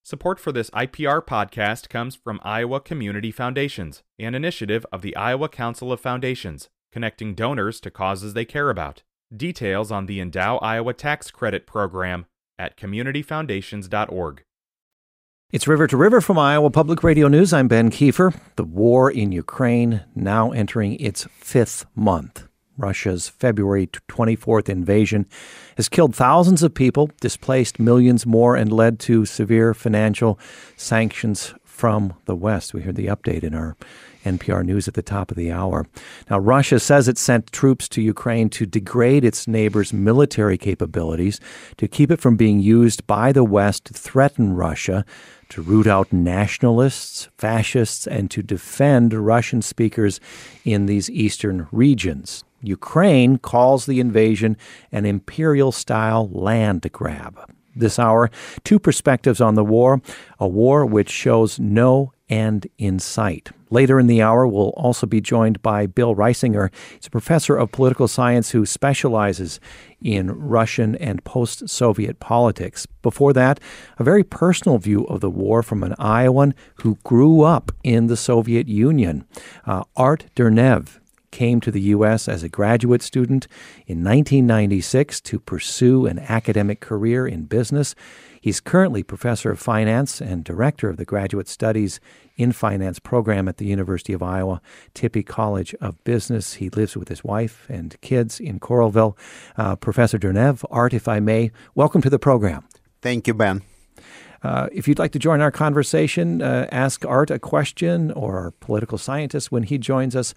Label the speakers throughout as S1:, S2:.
S1: Support for this IPR podcast comes from Iowa Community Foundations, an initiative of the Iowa Council of Foundations, connecting donors to causes they care about. Details on the Endow Iowa Tax Credit Program at communityfoundations.org.
S2: It's River to River from Iowa Public Radio News. I'm Ben Kiefer. The war in Ukraine now entering its fifth month. Russia's February 24th invasion has killed thousands of people, displaced millions more, and led to severe financial sanctions from the West. We heard the update in our NPR News at the top of the hour. Now, Russia says it sent troops to Ukraine to degrade its neighbor's military capabilities, to keep it from being used by the West to threaten Russia, to root out nationalists, fascists, and to defend Russian speakers in these eastern regions. Ukraine calls the invasion an imperial-style land grab. This hour, two perspectives on the war, a war which shows no end in sight. Later in the hour, we'll also be joined by Bill Reisinger. He's a professor of political science who specializes in Russian and post-Soviet politics. Before that, a very personal view of the war from an Iowan who grew up in the Soviet Union. Art Dernev came to the U.S. as a graduate student in 1996 to pursue an academic career in business. He's currently professor of finance and director of the Graduate Studies in Finance program at the University of Iowa, Tippie College of Business. He lives with his wife and kids in Coralville. Professor Dernev, Art, if I may, welcome to the program.
S3: Thank you, Ben.
S2: If you'd like to join our conversation, ask Art a question or our political scientist when he joins us,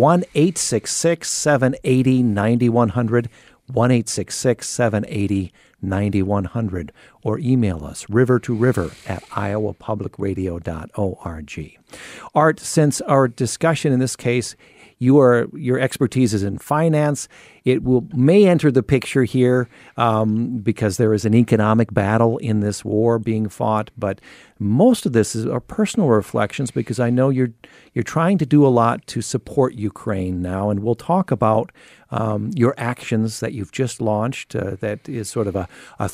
S2: 1-866-780-9100, 1-866-780-9100, or email us, rivertoriver@iowapublicradio.org. Art, since our discussion in this case, your expertise is in finance. It may enter the picture here because there is an economic battle in this war being fought. But most of this are personal reflections because I know you're trying to do a lot to support Ukraine now, and we'll talk about your actions that you've just launched. That is sort of a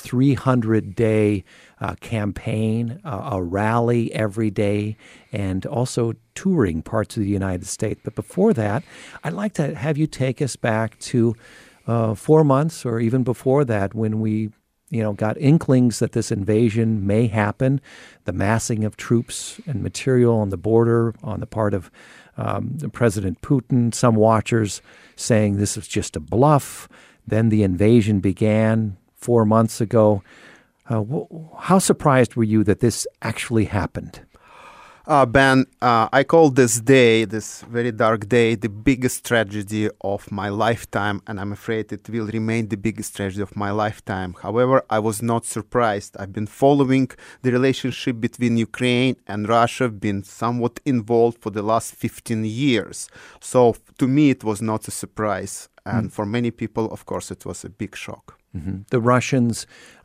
S2: 300-day campaign, a rally every day, and also touring parts of the United States. But before that, I'd like to have you take us back to 4 months or even before that when we got inklings that this invasion may happen, the massing of troops and material on the border on the part of President Putin, some watchers saying this was just a bluff. Then the invasion began 4 months ago. How surprised were you that this actually happened?
S3: Ben, I call this day, this very dark day, the biggest tragedy of my lifetime, and I'm afraid it will remain the biggest tragedy of my lifetime. However, I was not surprised. I've been following the relationship between Ukraine and Russia, been somewhat involved for the last 15 years. So to me, it was not a surprise. And for many people, of course, it was a big shock.
S2: Mm-hmm. The Russians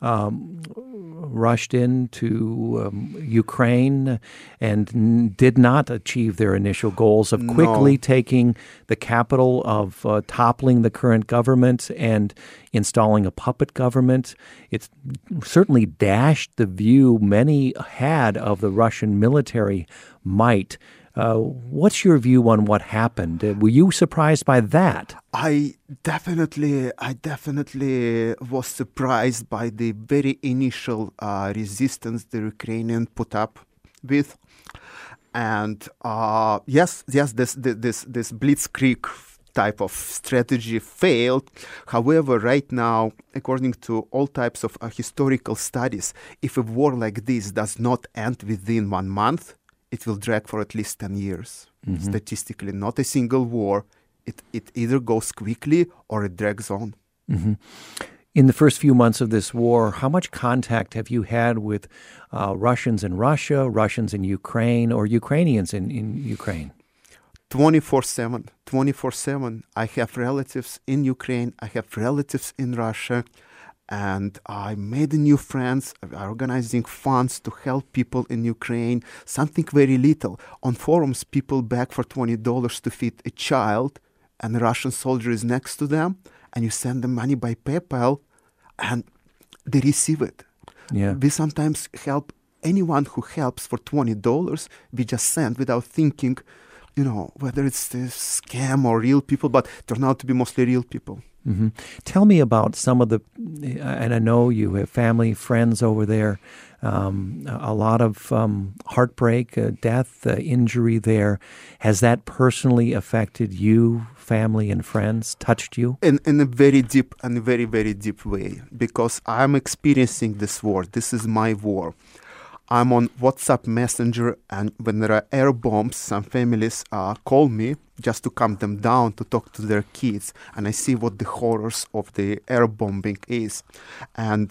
S2: rushed into Ukraine and did not achieve their initial goals of quickly taking the capital, of toppling the current government and installing a puppet government. It certainly dashed the view many had of the Russian military might. What's your view on what happened? Were you surprised by that?
S3: I definitely was surprised by the very initial resistance the Ukrainians put up with, and yes, this blitzkrieg type of strategy failed. However, right now, according to all types of historical studies, if a war like this does not end within 1 month, it will drag for at least 10 years. Mm-hmm. Statistically, not a single war. It either goes quickly or it drags on.
S2: Mm-hmm. In the first few months of this war, how much contact have you had with Russians in Russia, Russians in Ukraine, or Ukrainians in Ukraine?
S3: 24/7. 24/7. I have relatives in Ukraine. I have relatives in Russia. And I made new friends, organizing funds to help people in Ukraine, something very little. On forums, people beg for $20 to feed a child, and a Russian soldier is next to them, and you send them money by PayPal, and they receive it.
S2: Yeah.
S3: We sometimes help anyone who helps for $20, we just send without thinking, whether it's a scam or real people, but turn out to be mostly real people.
S2: Mm-hmm. Tell me about some of and I know you have family, friends over there, a lot of heartbreak, death, injury there. Has that personally affected you, family and friends, touched you?
S3: In a very deep and very, very deep way, because I'm experiencing this war. This is my war. I'm on WhatsApp Messenger, and when there are air bombs, some families call me just to calm them down, to talk to their kids, and I see what the horrors of the air bombing is. And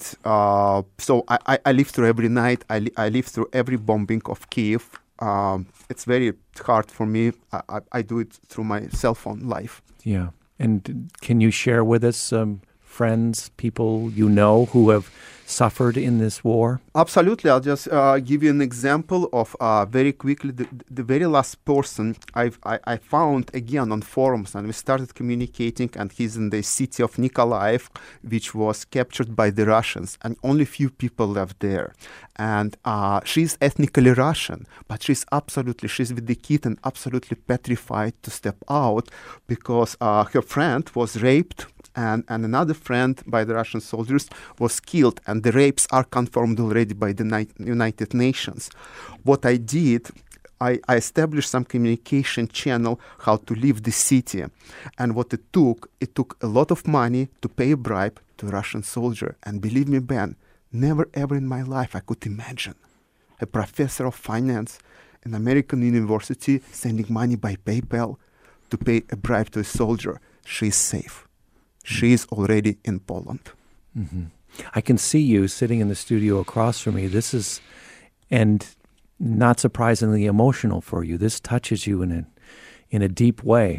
S3: so I live through every night. I live through every bombing of Kiev. It's very hard for me. I do it through my cell phone life.
S2: Yeah. And can you share with us friends, people you know who have suffered in this war?
S3: Absolutely. I'll just give you an example of very quickly the very last person I found again on forums, and we started communicating, and he's in the city of Nikolaev, which was captured by the Russians, and only few people left there. And she's ethnically Russian, but she's with the kid and absolutely petrified to step out because her friend was raped, and another friend by the Russian soldiers was killed, and the rapes are confirmed already by the United Nations. What I did, I established some communication channel how to leave the city. And what it took a lot of money to pay a bribe to a Russian soldier. And believe me, Ben, never ever in my life I could imagine a professor of finance in an American university sending money by PayPal to pay a bribe to a soldier. She's safe. She is already in Poland.
S2: Mm-hmm. I can see you sitting in the studio across from me. This is, and not surprisingly, emotional for you. This touches you in a deep way.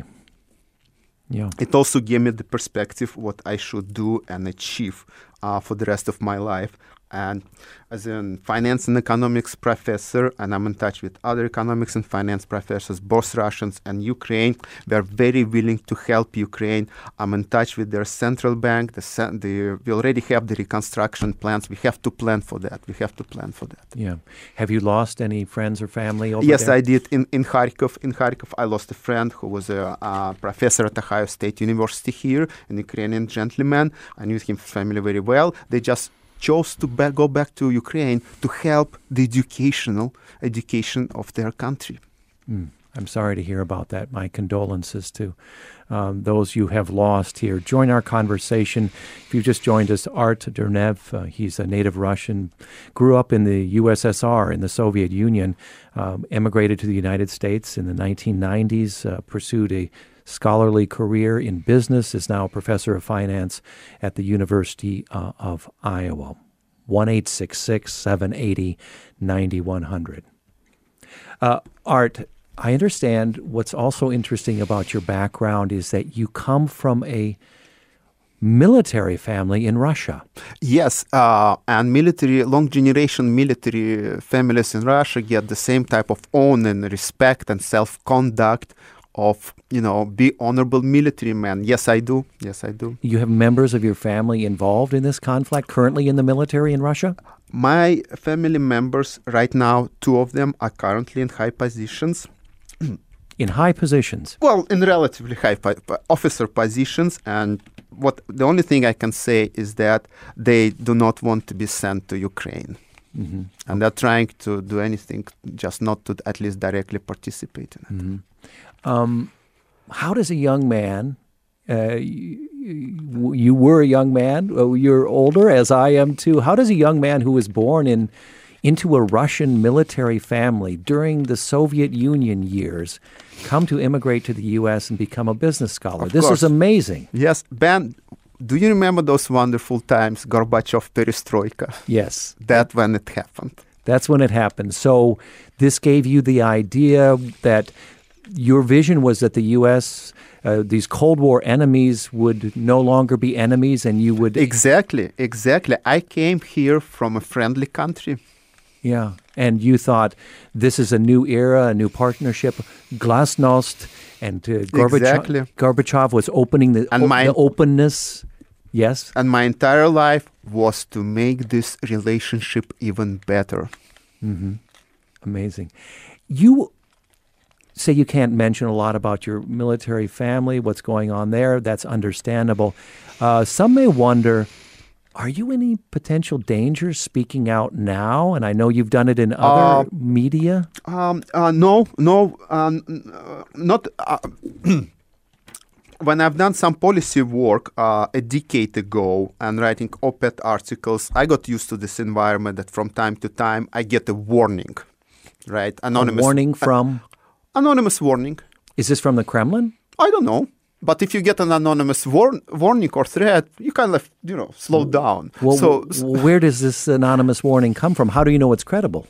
S2: Yeah.
S3: It also gave me the perspective what I should do and achieve for the rest of my life. And as a finance and economics professor, and I'm in touch with other economics and finance professors, both Russians and Ukraine, they are very willing to help Ukraine. I'm in touch with their central bank. We already have the reconstruction plans. We have to plan for that.
S2: Yeah. Have you lost any friends or family over
S3: Yes,
S2: there?
S3: I did. In Kharkov. In Kharkov, I lost a friend who was a professor at Ohio State University here, an Ukrainian gentleman. I knew his family very well. They just chose to go back to Ukraine to help the education of their country.
S2: I'm sorry to hear about that. My condolences to those you have lost here. Join our conversation. If you've just joined us, Art Dernev, he's a native Russian, grew up in the USSR, in the Soviet Union, emigrated to the United States in the 1990s, pursued a scholarly career in business, is now a professor of finance at the University of Iowa. 1-866-780-9100. Art, I understand what's also interesting about your background is that you come from a military family in Russia.
S3: Yes, and long generation military families in Russia get the same type of honor and respect and self-conduct of, be honorable military men. Yes, I do.
S2: You have members of your family involved in this conflict, currently in the military in Russia?
S3: My family members, right now, 2 of them are currently in high positions.
S2: In high positions?
S3: Well, in relatively high officer positions. And the only thing I can say is that they do not want to be sent to Ukraine. Mm-hmm. And they're trying to do anything, just not to at least directly participate in it.
S2: Mm-hmm. How does a young man, you were a young man, you're older as I am too, how does a young man who was born into a Russian military family during the Soviet Union years come to immigrate to the U.S. and become a business scholar? This is amazing.
S3: Yes. Ben, do you remember those wonderful times, Gorbachev, Perestroika?
S2: Yes.
S3: That's when it happened.
S2: That's when it happened. So this gave you the idea that your vision was that the U.S., these Cold War enemies would no longer be enemies, and you would...
S3: Exactly. I came here from a friendly country.
S2: Yeah, and you thought this is a new era, a new partnership. Glasnost and Gorbachev was opening the openness. Yes.
S3: And my entire life was to make this relationship even better.
S2: Amazing. You say you can't mention a lot about your military family, what's going on there. That's understandable. Some may wonder, are you in any potential danger speaking out now? And I know you've done it in other media.
S3: No, not. When I've done some policy work a decade ago and writing op-ed articles, I got used to this environment that from time to time I get a warning, right?
S2: Anonymous. A warning from?
S3: Anonymous warning.
S2: Is this from the Kremlin?
S3: I don't know. But if you get an anonymous warning or threat, you kind of, slow down.
S2: Well, where does this anonymous warning come from? How do you know it's credible?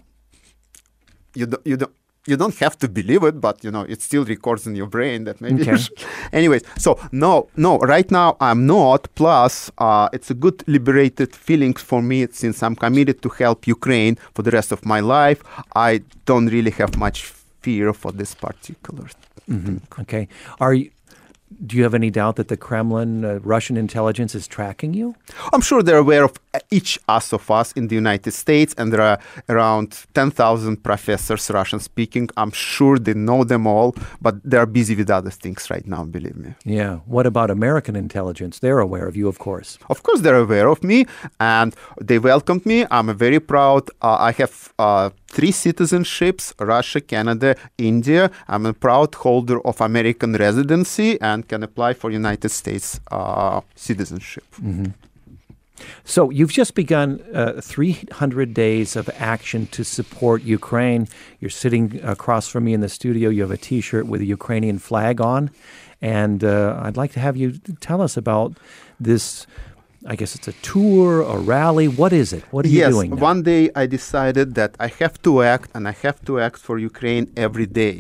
S3: You don't have to believe it, but it still records in your brain that maybe.
S2: Okay.
S3: Anyways, so no, right now I'm not. Plus, it's a good liberated feeling for me since I'm committed to help Ukraine for the rest of my life. I don't really have much fear for this particular.
S2: Okay. Do you have any doubt that the Kremlin, Russian intelligence, is tracking you?
S3: I'm sure they're aware of each of us in the United States, and there are around 10,000 professors Russian-speaking. I'm sure they know them all, but they're busy with other things right now, believe me.
S2: Yeah. What about American intelligence? They're aware of you, of course.
S3: Of course, they're aware of me, and they welcomed me. I'm very proud. I have 3 citizenships, Russia, Canada, India. I'm a proud holder of American residency and can apply for United States citizenship.
S2: So you've just begun 300 days of action to support Ukraine. You're sitting across from me in the studio. You have a T-shirt with a Ukrainian flag on. And I'd like to have you tell us about this. I guess it's a tour, a rally. What is it? What are you doing now?
S3: Yes, one day I decided that I have to act, and I have to act for Ukraine every day.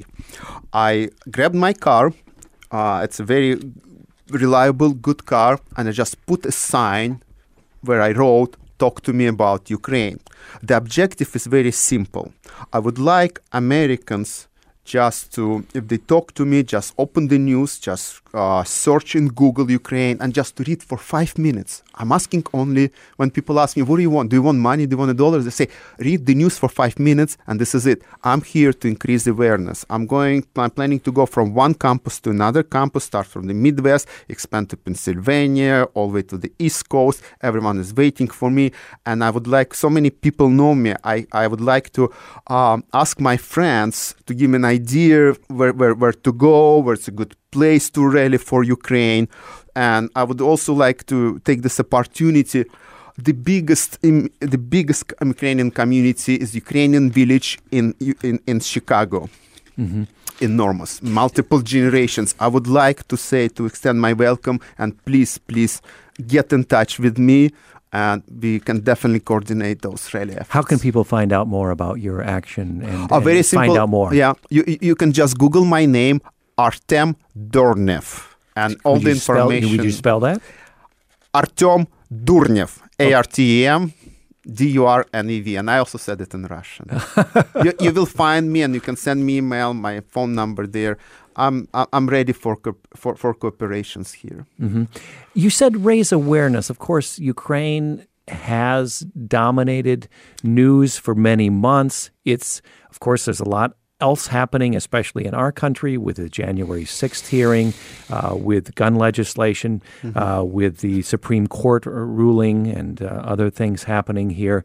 S3: I grabbed my car. It's a very reliable, good car, and I just put a sign where I wrote, "Talk to me about Ukraine." The objective is very simple. I would like Americans just to, if they talk to me, just open the news, just search in Google Ukraine, and just to read for 5 minutes. I'm asking only, when people ask me, what do you want? Do you want money? Do you want $1? They say, read the news for 5 minutes, and this is it. I'm here to increase awareness. I'm planning to go from one campus to another campus, start from the Midwest, expand to Pennsylvania, all the way to the East Coast. Everyone is waiting for me, and I would like, so many people know me, I would like to ask my friends to give me an idea where to go, where it's a good place to rally for Ukraine. And I would also like to take this opportunity. The biggest Ukrainian community is Ukrainian village in Chicago. Enormous, multiple generations. I would like to extend my welcome, and please get in touch with me, and we can definitely coordinate those rally efforts.
S2: How can people find out more about your action and
S3: very simple,
S2: find out more?
S3: Yeah, you can just Google my name, Artem Durnev, and all the information.
S2: Would you spell that?
S3: Artem Durnev, Artem Durnev, and I also said it in Russian. you will find me, and you can send me email, my phone number there. I'm ready for cooperations here.
S2: You said raise awareness. Of course, Ukraine has dominated news for many months. Of course, there's a lot else happening, especially in our country, with the January 6th hearing, with gun legislation, with the Supreme Court ruling, and other things happening here.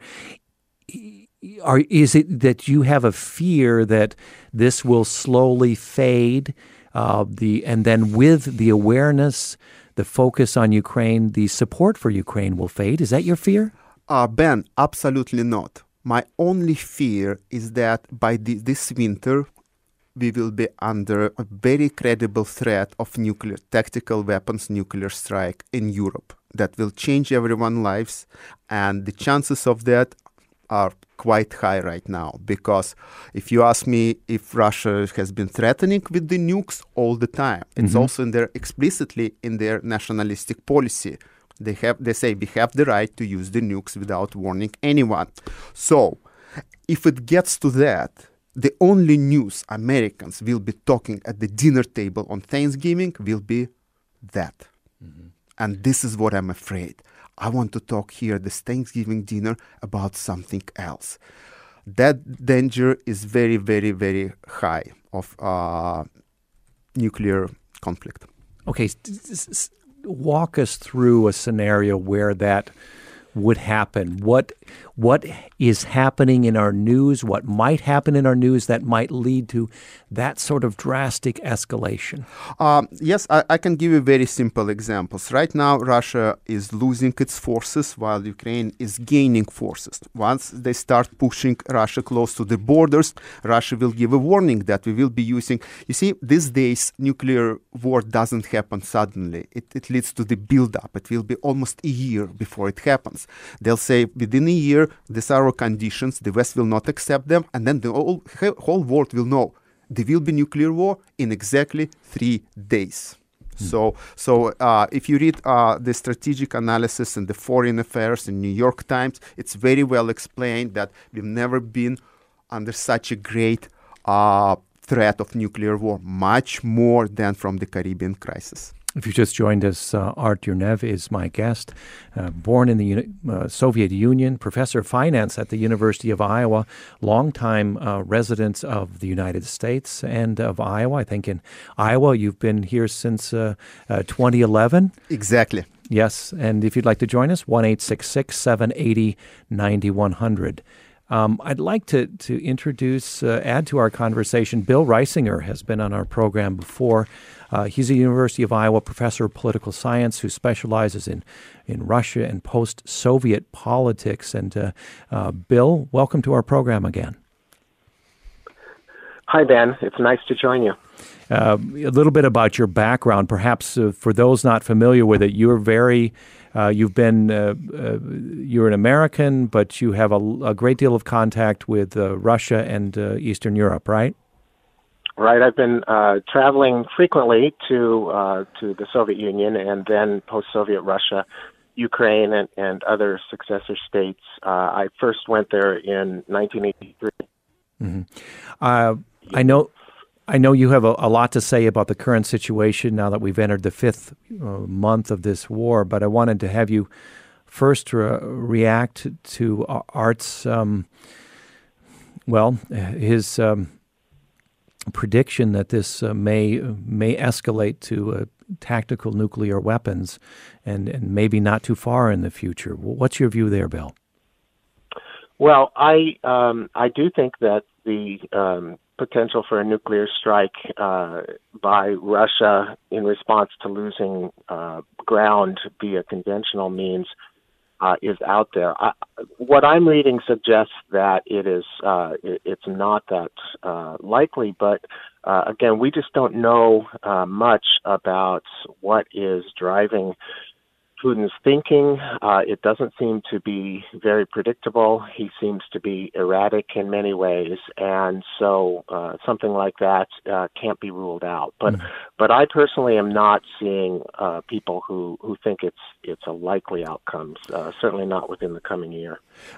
S2: Is it that you have a fear that this will slowly fade, and then with the awareness, the focus on Ukraine, the support for Ukraine will fade? Is that your fear?
S3: Ben, absolutely not. My only fear is that by this winter, we will be under a very credible threat of nuclear tactical weapons, nuclear strike in Europe that will change everyone's lives, and the chances of that are quite high right now, because if you ask me if Russia has been threatening with the nukes all the time, it's also explicitly in their nationalistic policy. They say we have the right to use the nukes without warning anyone. So if it gets to that, the only news Americans will be talking at the dinner table on Thanksgiving will be that. And this is what I'm afraid. I want to talk here at this Thanksgiving dinner about something else. that danger is very, very, very high of nuclear conflict.
S2: Okay, walk us through a scenario where that would happen. What is happening in our news? What might happen in our news that might lead to that sort of drastic escalation?
S3: Yes, I can give you very simple examples. Right now, Russia is losing its forces while Ukraine is gaining forces. Once they start pushing Russia close to the borders, Russia will give a warning that we will be using. You see, these days, nuclear war doesn't happen suddenly. It leads to the build-up. It will be almost a year before it happens. They'll say within a year, these are our conditions, the West will not accept them, and then the whole world will know there will be nuclear war in exactly 3 days. So if you read the strategic analysis in the Foreign Affairs in New York Times, it's very well explained that we've never been under such a great threat of nuclear war, much more than from the Caribbean crisis.
S2: If you just joined us, Art Yurnev is my guest. Born in the Soviet Union, professor of finance at the University of Iowa, longtime resident of the United States and of Iowa. I think in Iowa you've been here since 2011.
S3: Exactly.
S2: Yes, and if you'd like to join us, 1-866-780-9100. I'd like to introduce, add to our conversation, Bill Reisinger has been on our program before. He's a University of Iowa professor of political science who specializes in Russia and post-Soviet politics. And Bill, welcome to our program again.
S4: Hi, Ben. It's nice to join you.
S2: A little bit about your background, perhaps for those not familiar with it. You're an American, but you have a great deal of contact with Russia and Eastern Europe, right?
S4: Right. I've been traveling frequently to the Soviet Union and then post-Soviet Russia, Ukraine, and other successor states. I first went there in 1983.
S2: Mm-hmm. I know you have a lot to say about the current situation now that we've entered the fifth month of this war, but I wanted to have you first react to Art's, his prediction that this may escalate to tactical nuclear weapons and maybe not too far in the future. What's your view there, Bill?
S4: Well, I do think that the potential for a nuclear strike by Russia in response to losing ground via conventional means is out there. What I'm reading suggests that it's not that likely, but again, we just don't know much about what is driving Putin's thinking. It doesn't seem to be very predictable. He seems to be erratic in many ways, and so something like that can't be ruled out. But I personally am not seeing people who think it's a likely outcome. Certainly not within the coming year.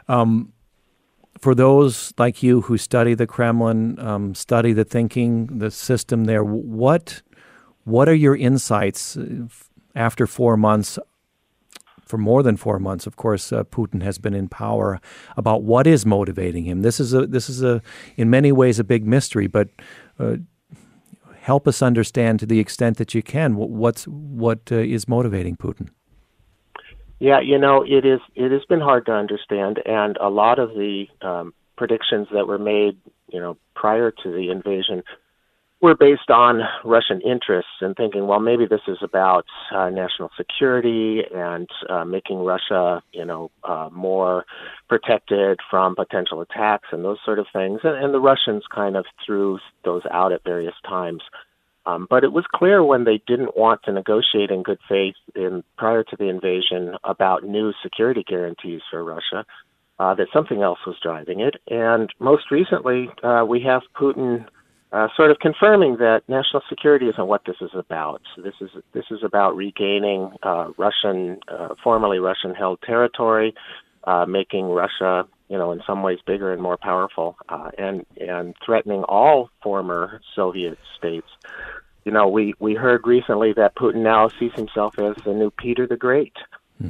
S2: For those like you who study the Kremlin, study the thinking, the system there, what are your insights after 4 months? For more than 4 months, of course, Putin has been in power. About what is motivating him. This is in many ways a big mystery. But help us understand to the extent that you can what is motivating Putin.
S4: Yeah, it has been hard to understand, and a lot of the predictions that were made, prior to the invasion, were based on Russian interests and thinking, well, maybe this is about national security and making Russia, more protected from potential attacks and those sort of things. And the Russians kind of threw those out at various times. But it was clear when they didn't want to negotiate in good faith prior to the invasion about new security guarantees for Russia, that something else was driving it. And most recently, we have Putin sort of confirming that national security isn't what this is about. This is about regaining formerly Russian-held territory, making Russia, in some ways bigger and more powerful, and threatening all former Soviet states. We heard recently that Putin now sees himself as the new Peter the Great. Mm-hmm.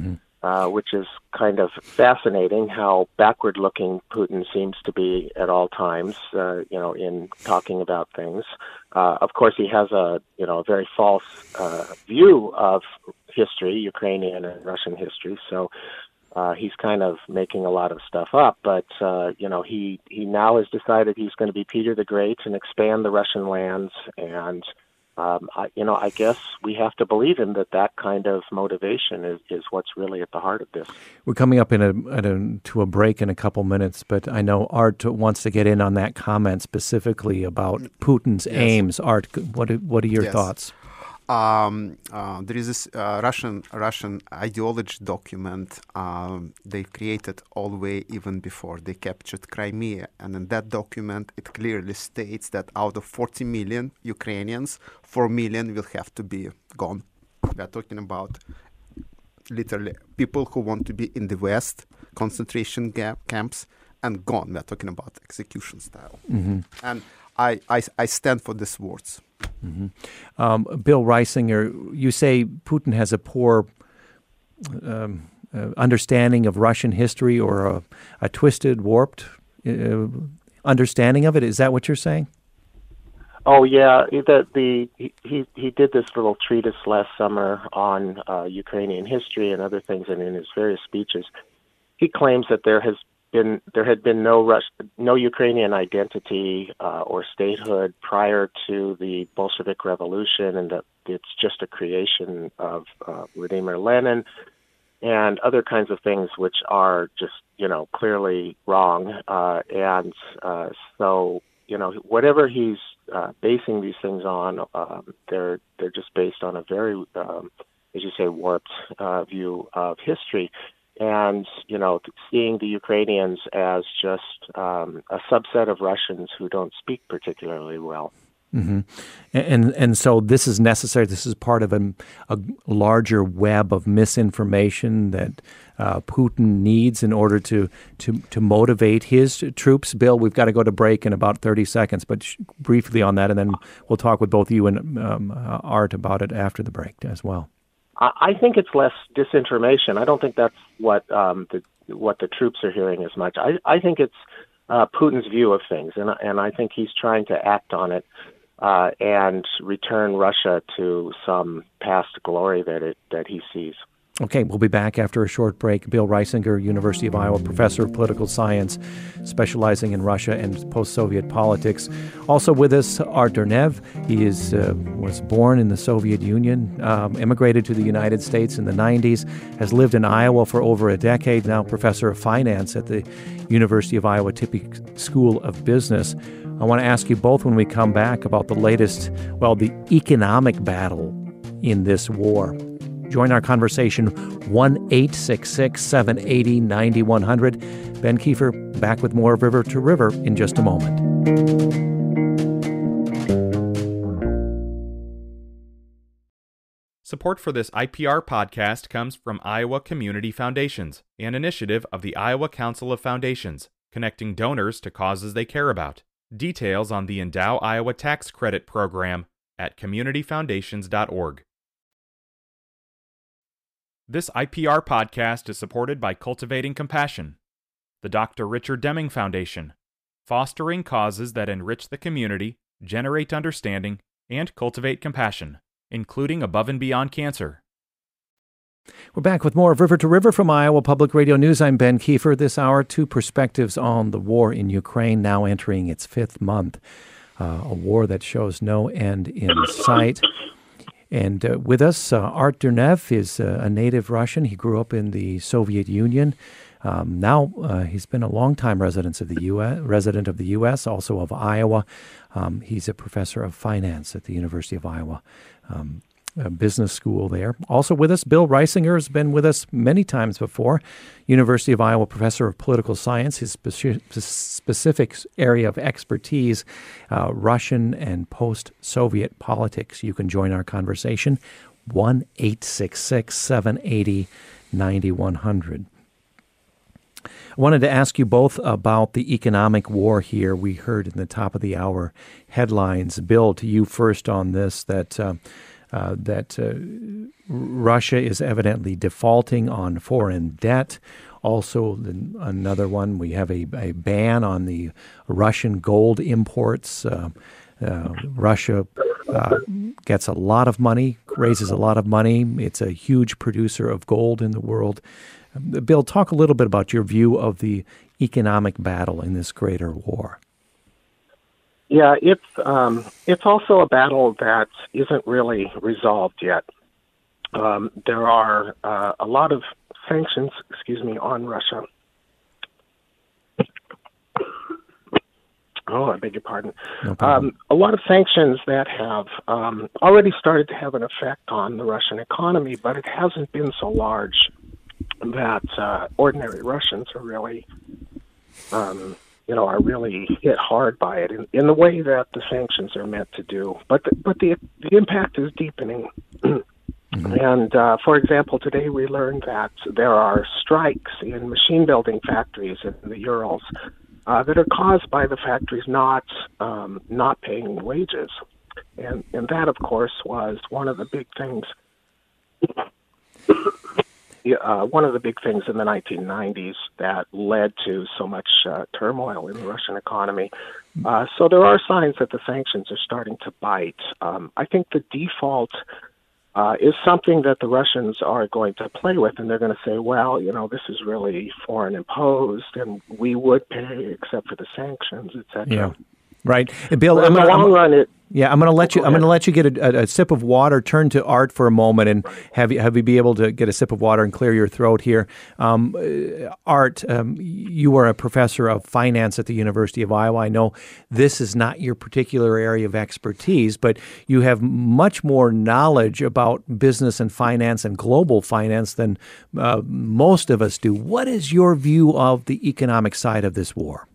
S4: which is kind of fascinating how backward-looking Putin seems to be at all times, in talking about things. Of course, he has a very false view of history, Ukrainian and Russian history. So he's kind of making a lot of stuff up. But he now has decided he's going to be Peter the Great and expand the Russian lands. And I guess we have to believe him that kind of motivation is what's really at the heart of this.
S2: We're coming up to a break in a couple minutes, but I know Art wants to get in on that comment specifically about Putin's aims. Art, what are your thoughts?
S3: There is this Russian ideology document they created all the way even before they captured Crimea. And in that document, it clearly states that out of 40 million Ukrainians, 4 million will have to be gone. We are talking about literally people who want to be in the West, concentration camps, and gone. We are talking about execution style. Mm-hmm. And I stand for these words.
S2: Mm-hmm. Bill Reisinger, you say Putin has a poor understanding of Russian history, or a twisted, warped understanding of it. Is that what you're saying?
S4: Oh yeah, he did this little treatise last summer on Ukrainian history and other things, and in his various speeches, he claims that there had been no Ukrainian identity or statehood prior to the Bolshevik Revolution, and that it's just a creation of Vladimir Lenin and other kinds of things which are just clearly wrong. So whatever he's basing these things on, they're just based on a very, as you say, warped view of history. And, seeing the Ukrainians as just a subset of Russians who don't speak particularly well.
S2: Mm-hmm. And so this is necessary. This is part of a larger web of misinformation that Putin needs in order to motivate his troops. Bill, we've got to go to break in about 30 seconds, but briefly on that, and then we'll talk with both you and Art about it after the break as well.
S4: I think it's less disinformation. I don't think that's what the troops are hearing as much. I think it's Putin's view of things, and I think he's trying to act on it and return Russia to some past glory that he sees.
S2: Okay, we'll be back after a short break. Bill Reisinger, University of Iowa, professor of political science, specializing in Russia and post-Soviet politics. Also with us, Art Durnev. He was born in the Soviet Union, immigrated to the United States in the 90s, has lived in Iowa for over a decade, now professor of finance at the University of Iowa Tippie School of Business. I want to ask you both when we come back about the latest, the economic battle in this war. Join our conversation, 1-866-780-9100. Ben Kiefer back with more of River to River in just a moment.
S1: Support for this IPR podcast comes from Iowa Community Foundations, an initiative of the Iowa Council of Foundations, connecting donors to causes they care about. Details on the Endow Iowa Tax Credit Program at communityfoundations.org. This IPR podcast is supported by Cultivating Compassion, the Dr. Richard Deming Foundation, fostering causes that enrich the community, generate understanding, and cultivate compassion, including above and beyond cancer.
S2: We're back with more of River to River from Iowa Public Radio News. I'm Ben Kiefer. This hour, two perspectives on the war in Ukraine, now entering its fifth month. A war that shows no end in sight. And with us, Art Durnev is a native Russian. He grew up in the Soviet Union. Now he's been a longtime resident of the U.S., also of Iowa. He's a professor of finance at the University of Iowa Business School there. Also with us, Bill Reisinger has been with us many times before. University of Iowa professor of political science. His specific area of expertise, Russian and post-Soviet politics. You can join our conversation, 1-866-780-9100. I wanted to ask you both about the economic war here. We heard in the top of the hour headlines. Bill, to you first on this, that that Russia is evidently defaulting on foreign debt. Also, another one, we have a ban on the Russian gold imports. Russia gets a lot of money, raises a lot of money. It's a huge producer of gold in the world. Bill, talk a little bit about your view of the economic battle in this greater war.
S4: Yeah, it's also a battle that isn't really resolved yet. There are a lot of sanctions, on Russia. Oh, I beg your pardon.
S2: No problem.
S4: A lot of sanctions that have already started to have an effect on the Russian economy, but it hasn't been so large that ordinary Russians are really, are really hit hard by it in the way that the sanctions are meant to do. But the impact is deepening. And, for example, today we learned that there are strikes in machine building factories in the Urals that are caused by the factories not paying wages. And that, of course, was one of the big things. One of the big things in the 1990s that led to so much turmoil in the Russian economy. So there are signs that the sanctions are starting to bite. I think the default is something that the Russians are going to play with, and they're going to say, well, this is really foreign imposed, and we would pay except for the sanctions, etc.
S2: Yeah, right. Bill,
S4: in the long run,
S2: I'm going to let you. I'm going to let you get a sip of water. Turn to Art for a moment, and have you be able to get a sip of water and clear your throat here. Art, you are a professor of finance at the University of Iowa. I know this is not your particular area of expertise, but you have much more knowledge about business and finance and global finance than most of us do. What is your view of the economic side of this war?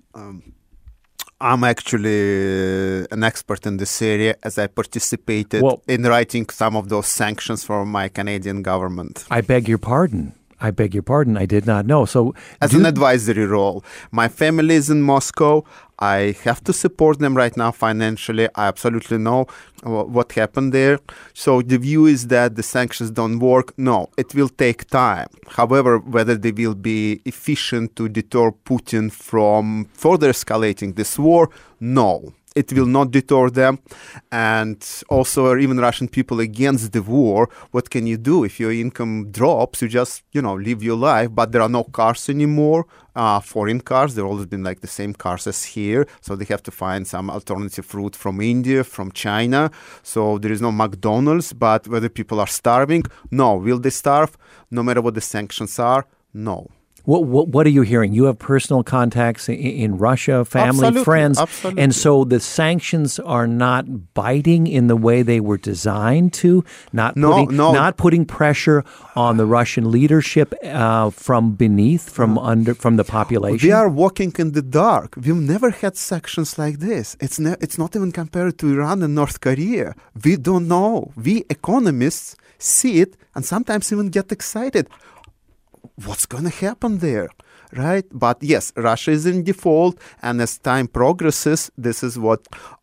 S3: I'm actually an expert in this area, as I participated in writing some of those sanctions for my Canadian government.
S2: I beg your pardon. I did not know. So,
S3: as an advisory role, my family is in Moscow. I have to support them right now financially. I absolutely know what happened there. So the view is that the sanctions don't work. No, it will take time. However, whether they will be efficient to deter Putin from further escalating this war, no. It will not deter them. And also, even Russian people against the war, what can you do? If your income drops, you just, live your life. But there are no cars anymore, foreign cars. There have always been like the same cars as here. So they have to find some alternative route from India, from China. So there is no McDonald's. But whether people are starving, no. Will they starve? No matter what the sanctions are, no.
S2: What are you hearing? You have personal contacts in Russia, family,
S3: absolutely,
S2: friends.
S3: Absolutely.
S2: And so the sanctions are not biting in the way they were designed to, not putting pressure on the Russian leadership from beneath, from the population.
S3: We are walking in the dark. We've never had sanctions like this. It's not even compared to Iran and North Korea. We don't know. We economists see it and sometimes even get excited. What's going to happen there, right? But yes, Russia is in default, and as time progresses, this is what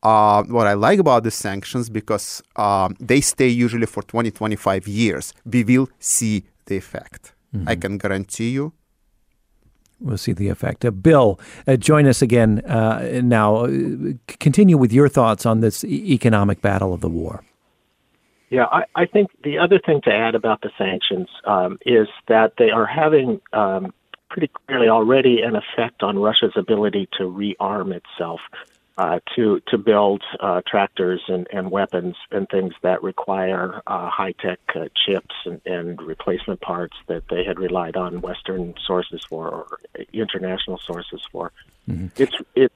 S3: I like about the sanctions, because they stay usually for 20, 25 years. We will see the effect. Mm-hmm. I can guarantee you.
S2: We'll see the effect. Bill, join us again now. Continue with your thoughts on this economic battle of the war.
S4: Yeah, I think the other thing to add about the sanctions is that they are having pretty clearly already an effect on Russia's ability to rearm itself, to build tractors and weapons and things that require high-tech chips and replacement parts that they had relied on Western sources for or international sources for. Mm-hmm. It's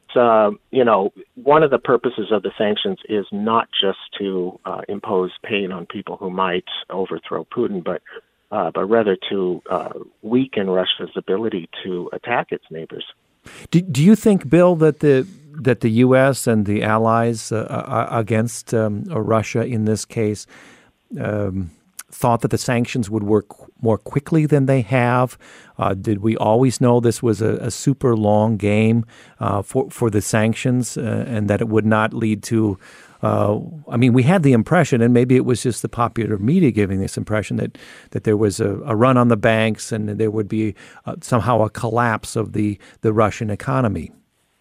S4: one of the purposes of the sanctions is not just to impose pain on people who might overthrow Putin, but rather to weaken Russia's ability to attack its neighbors.
S2: Do you think, Bill, that the U.S. and the allies against Russia in this case thought that the sanctions would work more quickly than they have? Did we always know this was a super long game for the sanctions and that it would not lead to we had the impression, and maybe it was just the popular media giving this impression that there was a run on the banks and there would be somehow a collapse of the Russian economy.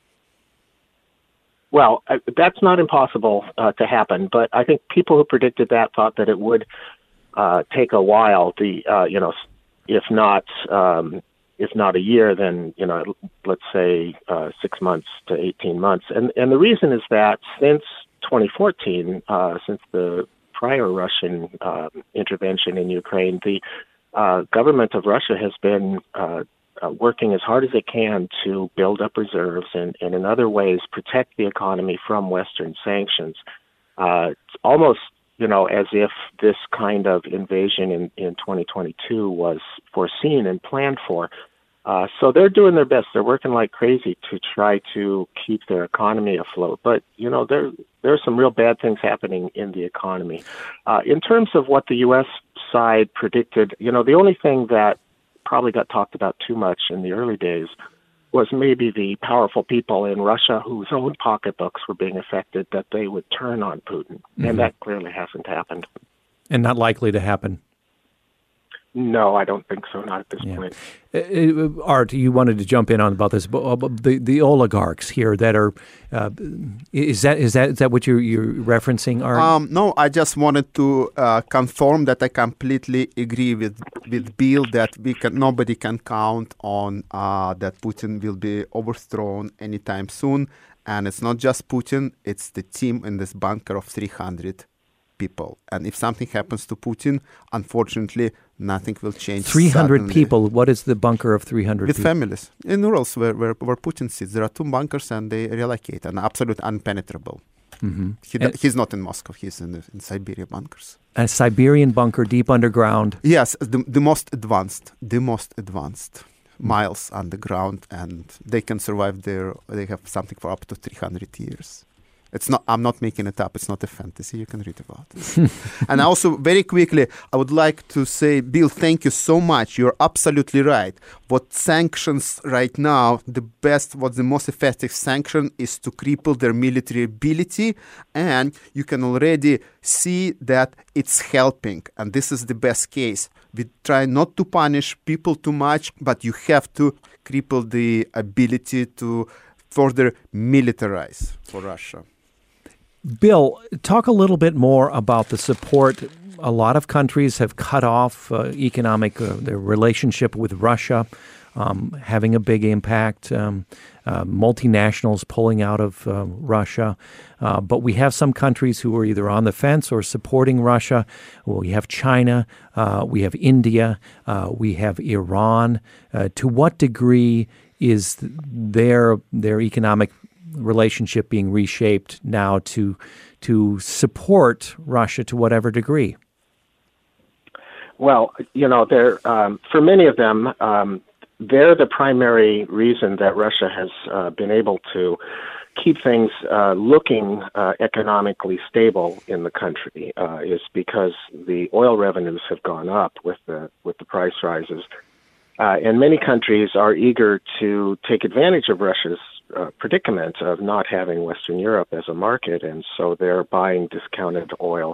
S4: Well, that's not impossible to happen, but I think people who predicted that thought that it would take a while. If not a year, then let's say 6 months to 18 months, and the reason is that since 2014, since the prior Russian intervention in Ukraine, the government of Russia has been working as hard as it can to build up reserves and in other ways protect the economy from Western sanctions. It's almost, as if this kind of invasion in 2022 was foreseen and planned for. So they're doing their best. They're working like crazy to try to keep their economy afloat. But, there are some real bad things happening in the economy. In terms of what the U.S. side predicted, the only thing that probably got talked about too much in the early days was maybe the powerful people in Russia whose own pocketbooks were being affected, that they would turn on Putin. Mm-hmm. And that clearly hasn't happened.
S2: And not likely to happen.
S4: No, I don't think so, not at this point.
S2: Art, you wanted to jump in on about this, the oligarchs here that are, is that what you're referencing, Art?
S3: No, I just wanted to confirm that I completely agree with Bill that nobody can count on that Putin will be overthrown anytime soon. And it's not just Putin, it's the team in this bunker of 300 people. And if something happens to Putin, unfortunately, nothing will change.
S2: 300
S3: suddenly.
S2: people. What is the bunker of 300
S3: With
S2: people?
S3: families. In Urals, where Putin sits, there are 2 bunkers and they relocate, and absolutely unpenetrable. Mm-hmm. He's not in Moscow. He's in Siberia bunkers.
S2: A Siberian bunker deep underground.
S3: Yes, the most advanced. Miles underground, and they can survive there. They have something for up to 300 years. It's not. I'm not making it up. It's not a fantasy. You can read about it. And also, very quickly, I would like to say, Bill, thank you so much. You're absolutely right. What sanctions right now, what's the most effective sanction is to cripple their military ability, and you can already see that it's helping. And this is the best case. We try not to punish people too much, but you have to cripple the ability to further militarize for Russia.
S2: Bill, talk a little bit more about the support. A lot of countries have cut off their relationship with Russia, having a big impact. Multinationals pulling out of Russia. But we have some countries who are either on the fence or supporting Russia. Well, we have China, we have India, we have Iran. To what degree is their economic relationship being reshaped now to support Russia to whatever degree?
S4: Well, they're for many of them, they're the primary reason that Russia has been able to keep things looking economically stable in the country, is because the oil revenues have gone up with the price rises. And many countries are eager to take advantage of Russia's predicament of not having Western Europe as a market, and so they're buying discounted oil.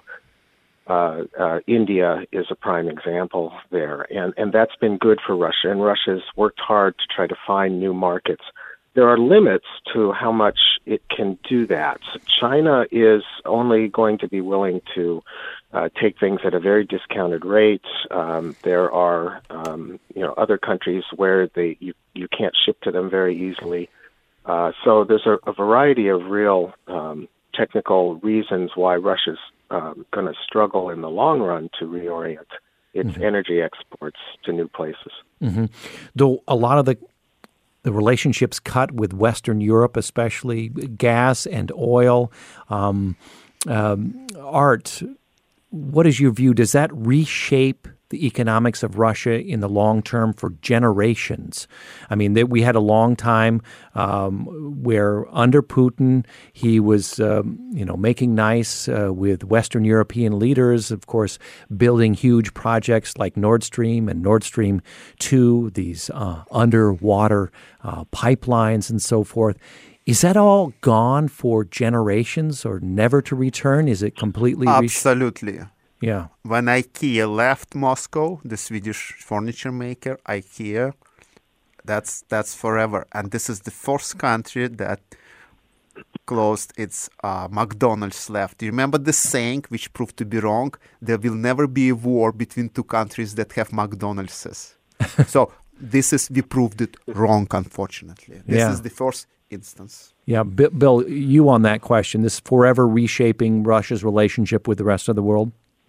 S4: India is a prime example there, and that's been good for Russia, and Russia's worked hard to try to find new markets. There are limits to how much it can do that. China is only going to be willing to take things at a very discounted rate. There are other countries where you can't ship to them very easily. So there's a variety of real technical reasons why Russia's going to struggle in the long run to reorient its energy exports to new places.
S2: Mm-hmm. Though a lot of the relationships cut with Western Europe, especially gas and oil. Art, what is your view? Does that reshape the economics of Russia in the long term for generations. I mean, we had a long time where under Putin, he was, making nice with Western European leaders, of course, building huge projects like Nord Stream and Nord Stream 2, these underwater pipelines and so forth. Is that all gone for generations or never to return? Is it completely?
S3: Absolutely.
S2: Yeah.
S3: When IKEA left Moscow, the Swedish furniture maker IKEA, that's forever. And this is the first country that closed its McDonald's left. Do you remember the saying, which proved to be wrong? There will never be a war between two countries that have McDonald's. So we proved it wrong, unfortunately. This is the first instance.
S2: Yeah, Bill, you on that question, this forever reshaping Russia's relationship with the rest of the world?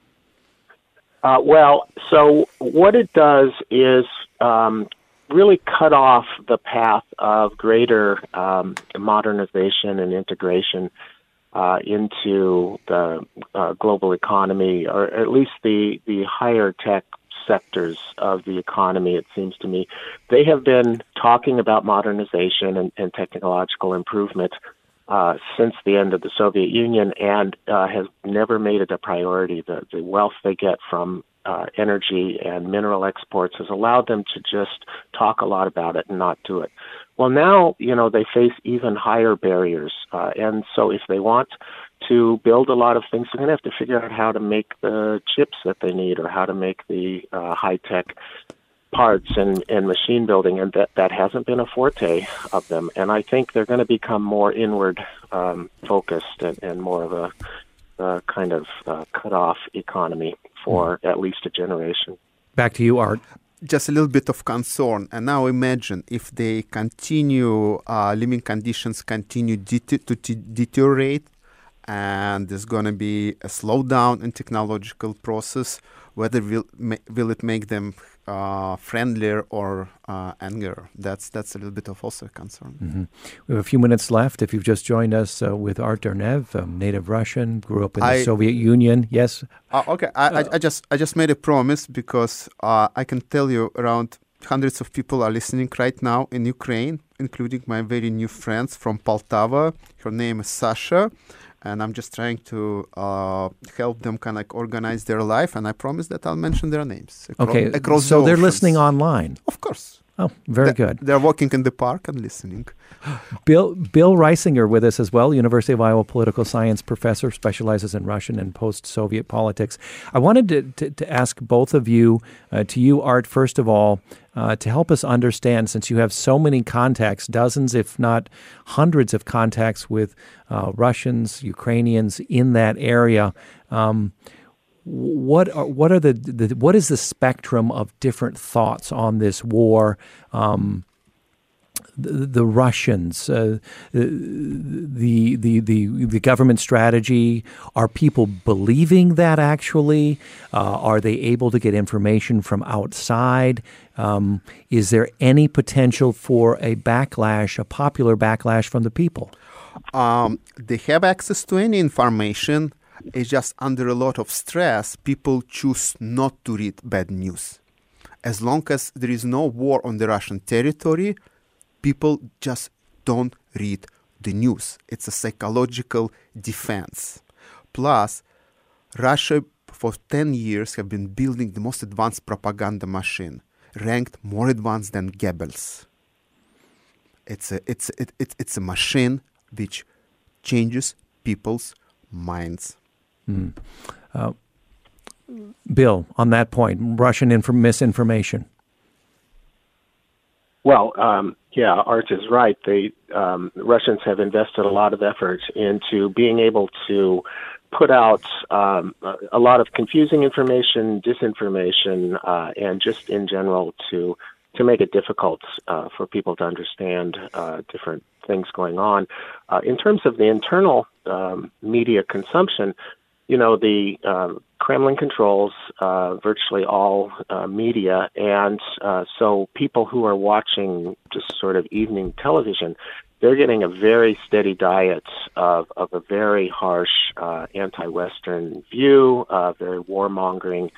S4: So what it does is really cut off the path of greater modernization and integration into the global economy, or at least the higher tech sectors of the economy, it seems to me. They have been talking about modernization and technological improvement since the end of the Soviet Union, and has never made it a priority. The wealth they get from energy and mineral exports has allowed them to just talk a lot about it and not do it. Well, now, they face even higher barriers. And so if they want to build a lot of things, they're going to have to figure out how to make the chips that they need, or how to make the high-tech parts and machine building, and that hasn't been a forte of them. And I think they're going to become more inward focused and more of a kind of cut-off economy for at least a generation.
S2: Back to you, Art.
S3: Just a little bit of concern. And now imagine if they continue, living conditions continue to deteriorate, and there's going to be a slowdown in technological process, whether will it make them friendlier or angrier? That's a little bit of also a concern.
S2: Mm-hmm. We have a few minutes left. If you've just joined us with Art Dernev, native Russian, grew up in the Soviet Union. Yes.
S3: Okay. I just made a promise, because I can tell you around hundreds of people are listening right now in Ukraine, including my very new friends from Poltava. Her name is Sasha. And I'm just trying to help them kind of like organize their life. And I promise that I'll mention their names. Across
S2: so
S3: the
S2: they're
S3: oceans.
S2: listening online.
S3: Of course.
S2: Oh, very good.
S3: They're walking in the park and listening.
S2: Bill Reisinger with us as well, University of Iowa political science professor, specializes in Russian and post-Soviet politics. I wanted to ask both of you, to you, Art, first of all, to help us understand, since you have so many contacts, dozens, if not hundreds of contacts with Russians, Ukrainians in that area. What is the spectrum of different thoughts on this war? The Russians, the government strategy. Are people believing that actually? Are they able to get information from outside? Is there any potential for a backlash, a popular backlash from the people?
S3: They have access to any information. It's just under a lot of stress, people choose not to read bad news. As long as there is no war on the Russian territory, people just don't read the news. It's a psychological defense. Plus, Russia for 10 years have been building the most advanced propaganda machine, ranked more advanced than Goebbels. It's a machine which changes people's minds.
S2: Bill, on that point, Russian misinformation.
S4: Well, Art is right. The Russians have invested a lot of effort into being able to put out a lot of confusing information, disinformation, and just in general to make it difficult for people to understand different things going on. In terms of the internal media consumption, the Kremlin controls virtually all media, and so people who are watching just sort of evening television, they're getting a very steady diet of a very harsh anti-Western view, very warmongering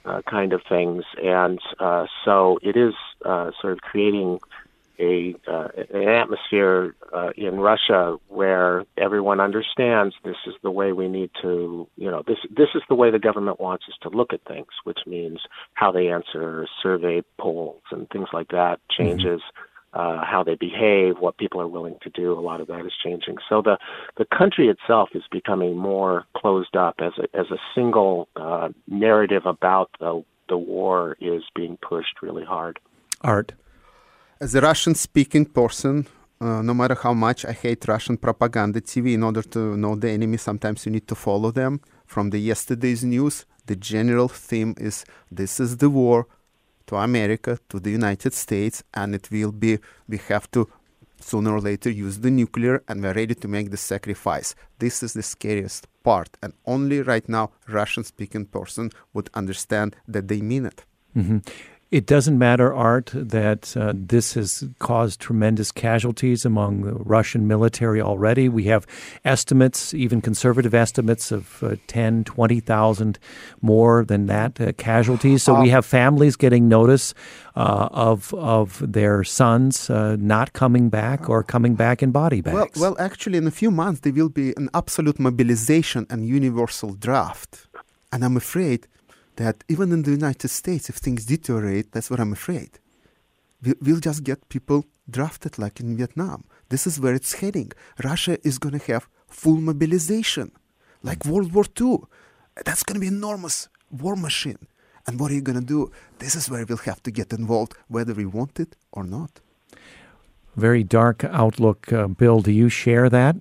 S4: kind of things, and so it is sort of creating an atmosphere in Russia where everyone understands this is the way we need to, this is the way the government wants us to look at things, which means how they answer survey polls and things like that changes. How they behave, what people are willing to do, a lot of that is changing. So the country itself is becoming more closed up as a single narrative about the war is being pushed really hard.
S2: Art.
S3: As a Russian-speaking person, no matter how much I hate Russian propaganda TV, in order to know the enemy, sometimes you need to follow them. From the yesterday's news, the general theme is this is the war to America, to the United States, and it will be, we have to sooner or later use the nuclear, and we're ready to make the sacrifice. This is the scariest part, and only right now Russian-speaking person would understand that they mean it.
S2: Mm-hmm. It doesn't matter, Art, that this has caused tremendous casualties among the Russian military already. We have estimates, even conservative estimates, of 10, 20,000 more than that casualties. So we have families getting notice of their sons not coming back or coming back in body bags.
S3: Well, actually, in a few months, there will be an absolute mobilization and universal draft. And I'm afraid that even in the United States, if things deteriorate, that's what I'm afraid. We'll just get people drafted like in Vietnam. This is where it's heading. Russia is going to have full mobilization, like World War II. That's going to be an enormous war machine. And what are you going to do? This is where we'll have to get involved, whether we want it or not.
S2: Very dark outlook. Bill, do you share that?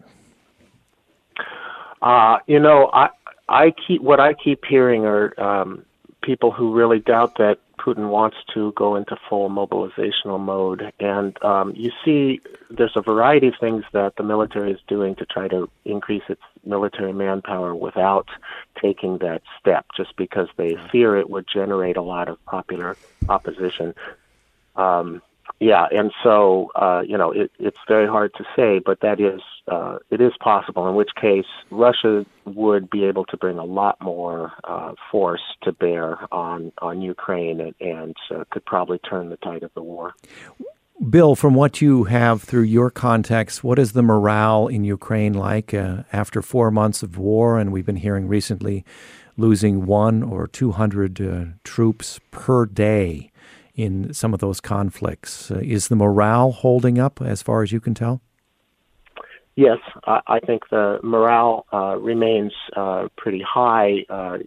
S4: What I keep hearing are people who really doubt that Putin wants to go into full mobilizational mode. And you see there's a variety of things that the military is doing to try to increase its military manpower without taking that step, just because they fear it would generate a lot of popular opposition. And so, it's very hard to say, but it is possible, in which case Russia would be able to bring a lot more force to bear on Ukraine and could probably turn the tide of the war.
S2: Bill, from what you have through your contacts, what is the morale in Ukraine like after 4 months of war? And we've been hearing recently losing 100 or 200 troops per day in some of those conflicts. Is the morale holding up as far as you can tell?
S4: Yes, I think the morale remains pretty high.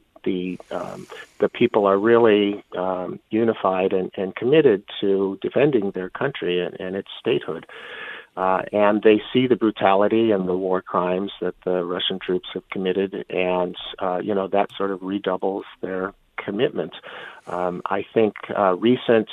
S4: The people are really unified and committed to defending their country and its statehood. And they see the brutality and the war crimes that the Russian troops have committed, and that sort of redoubles their commitment. I think recent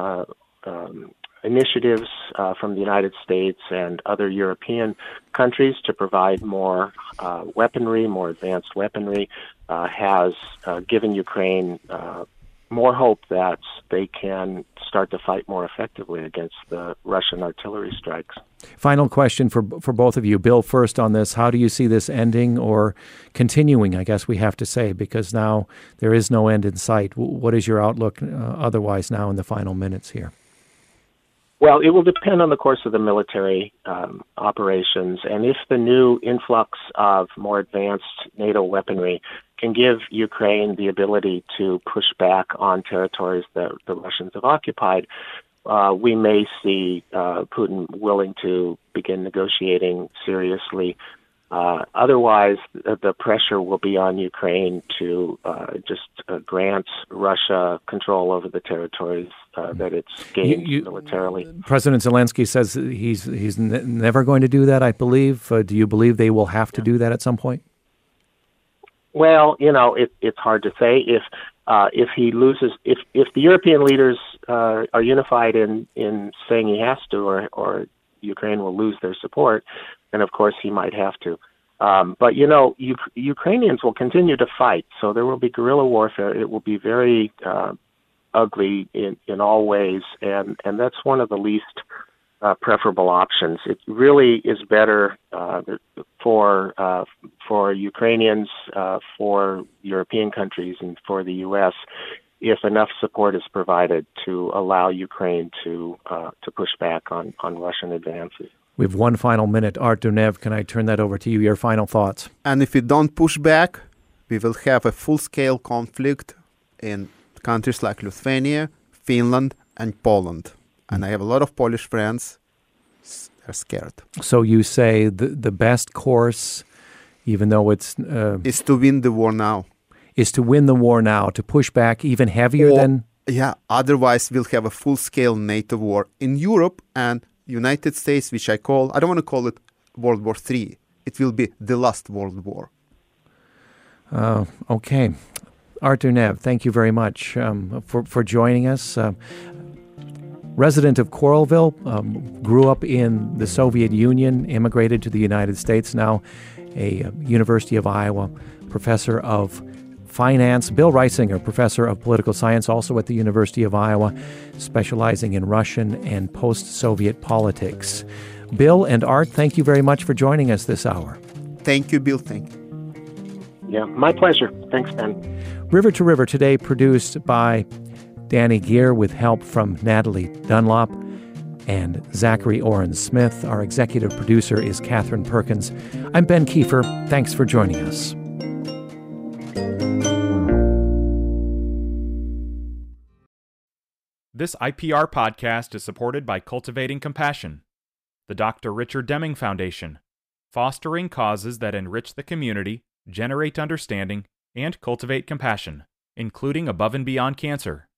S4: initiatives from the United States and other European countries to provide more weaponry, more advanced weaponry, has given Ukraine more hope that they can start to fight more effectively against the Russian artillery strikes.
S2: Final question for both of you. Bill, first on this, how do you see this ending or continuing, I guess we have to say, because now there is no end in sight. What is your outlook otherwise now in the final minutes here?
S4: Well, it will depend on the course of the military operations, and if the new influx of more advanced NATO weaponry can give Ukraine the ability to push back on territories that the Russians have occupied, we may see Putin willing to begin negotiating seriously. Otherwise, the pressure will be on Ukraine to grant Russia control over the territories that it's gained militarily.
S2: President Zelensky says he's never going to do that, I believe. Do you believe they will have to do that at some point?
S4: Well, it's hard to say. If he loses, if the European leaders are unified in saying he has to, or Ukraine will lose their support, then of course he might have to. But Ukrainians will continue to fight, so there will be guerrilla warfare. It will be very ugly in all ways, and that's one of the least preferable options. It really is better for Ukrainians, for European countries, and for the U.S. if enough support is provided to allow Ukraine to push back on Russian advances.
S2: We have one final minute. Art Dunev, can I turn that over to you? Your final thoughts.
S3: And if we don't push back, we will have a full-scale conflict in countries like Lithuania, Finland, and Poland. And I have a lot of Polish friends are scared.
S2: So you say the best course, even though it's...
S3: is to win the war now.
S2: Is to win the war now, to push back even heavier than...
S3: Yeah, otherwise we'll have a full-scale NATO war in Europe and United States, which I don't want to call it World War III. It will be the last World War.
S2: Okay. Art Dunev, thank you very much for joining us. Resident of Coralville, grew up in the Soviet Union, immigrated to the United States, now a University of Iowa professor of finance. Bill Reisinger, professor of political science, also at the University of Iowa, specializing in Russian and post-Soviet politics. Bill and Art, thank you very much for joining us this hour.
S3: Thank you, Bill. Thank you.
S4: Yeah, my pleasure. Thanks, Ben.
S2: River to River today produced by Danny Gear with help from Natalie Dunlop and Zachary Oren-Smith. Our executive producer is Catherine Perkins. I'm Ben Kiefer. Thanks for joining us.
S1: This IPR podcast is supported by Cultivating Compassion, the Dr. Richard Deming Foundation, fostering causes that enrich the community, generate understanding, and cultivate compassion, including above and beyond cancer.